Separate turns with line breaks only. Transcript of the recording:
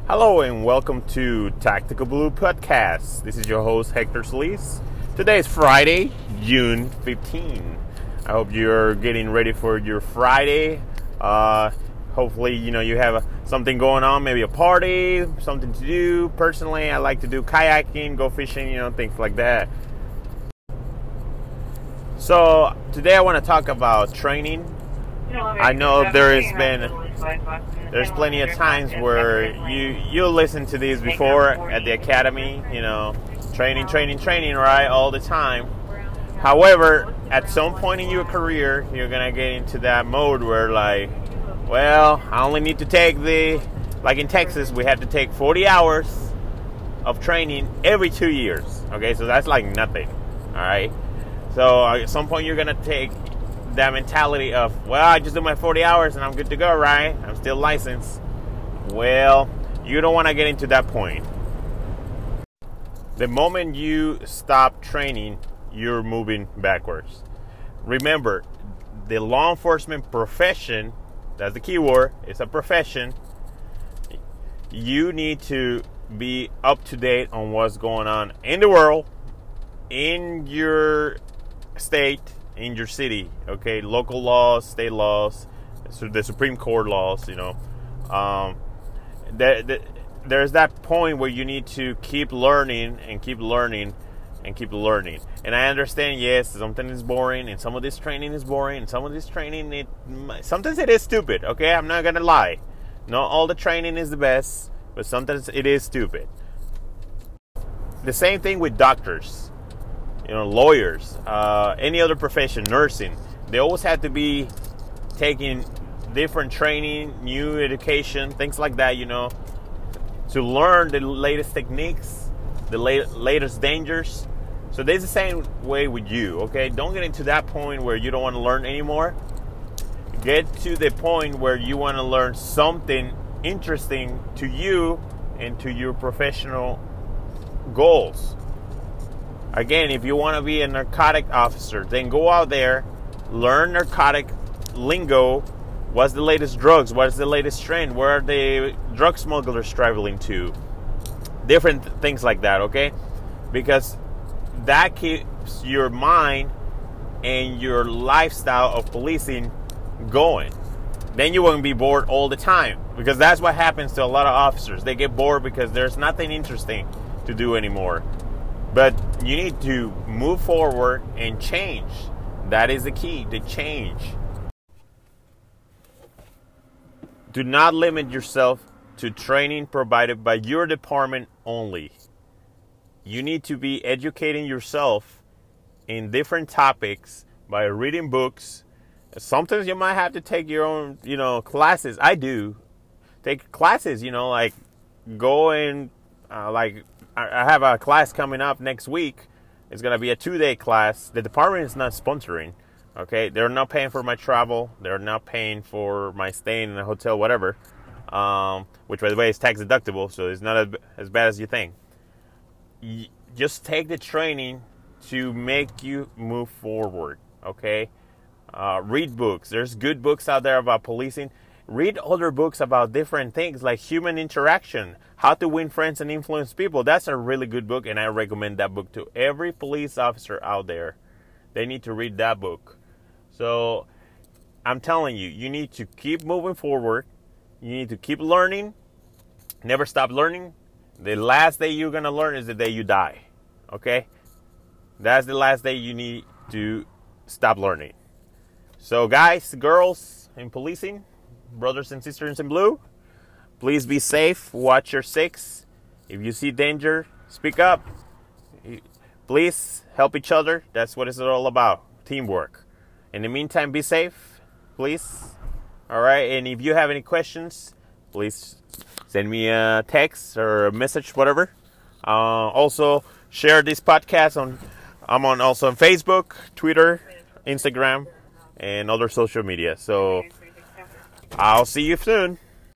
Hello and welcome to Tactical Blue Podcast. This is your host Hector Solis. Today is Friday, June 15. I hope you're getting ready for your Friday. Hopefully, you have something going on, maybe a party, something to do. Personally, I like to do kayaking, go fishing, things like that. So today I want to talk about training. I know there's plenty of times where you listen to these before at the academy, training, right, all the time. However, at some point in your career, you're going to get into that mode where I only need to take like in Texas, we had to take 40 hours of training every 2 years. Okay, so that's like nothing, all right? So at some point you're going to take that mentality of, I just do my 40 hours and I'm good to go, right? I'm still licensed. Well, you don't want to get into that point. The moment you stop training, you're moving backwards. Remember, the law enforcement profession, that's the key word, it's a profession. You need to be up to date on what's going on in the world, in your state, in your city, okay? Local laws, state laws, the Supreme Court laws, there's that point where you need to keep learning and keep learning and keep learning. And I understand, yes, something is boring, and some of this training is boring, and some of this training, sometimes it is stupid, okay? I'm not gonna lie. Not all the training is the best, but sometimes it is stupid. The same thing with doctors. Lawyers, any other profession, nursing, they always have to be taking different training, new education, things like that, to learn the latest techniques, the latest dangers. So there's the same way with you, okay? Don't get into that point where you don't want to learn anymore. Get to the point where you want to learn something interesting to you and to your professional goals. Again, if you want to be a narcotic officer, then go out there, learn narcotic lingo. What's the latest drugs? What is the latest trend? Where are the drug smugglers traveling to? Different things like that, okay? Because that keeps your mind and your lifestyle of policing going. Then you won't be bored all the time. Because that's what happens to a lot of officers. They get bored because there's nothing interesting to do anymore. But you need to move forward and change. That is the key, to change. Do not limit yourself to training provided by your department only. You need to be educating yourself in different topics by reading books. Sometimes you might have to take your own, classes. I do. Take classes, like go and I have a class coming up next week. It's going to be a 2-day class. The department is not sponsoring, okay? They're not paying for my travel. They're not paying for my staying in a hotel, whatever, which, by the way, is tax deductible, so it's not as bad as you think. Just take the training to make you move forward, okay? Read books. There's good books out there about policing. Read other books about different things like human interaction, how to win friends and influence people. That's a really good book, and I recommend that book to every police officer out there. They need to read that book. So I'm telling you, you need to keep moving forward. You need to keep learning. Never stop learning. The last day you're going to learn is the day you die. Okay? That's the last day you need to stop learning. So guys, girls in policing, brothers and sisters in blue, please be safe. Watch your six. If you see danger, speak up. Please help each other. That's what it's all about. Teamwork. In the meantime, be safe, please. All right. And if you have any questions, please send me a text or a message, whatever. Also, share this podcast I'm also on Facebook, Twitter, Instagram, and other social media. So I'll see you soon.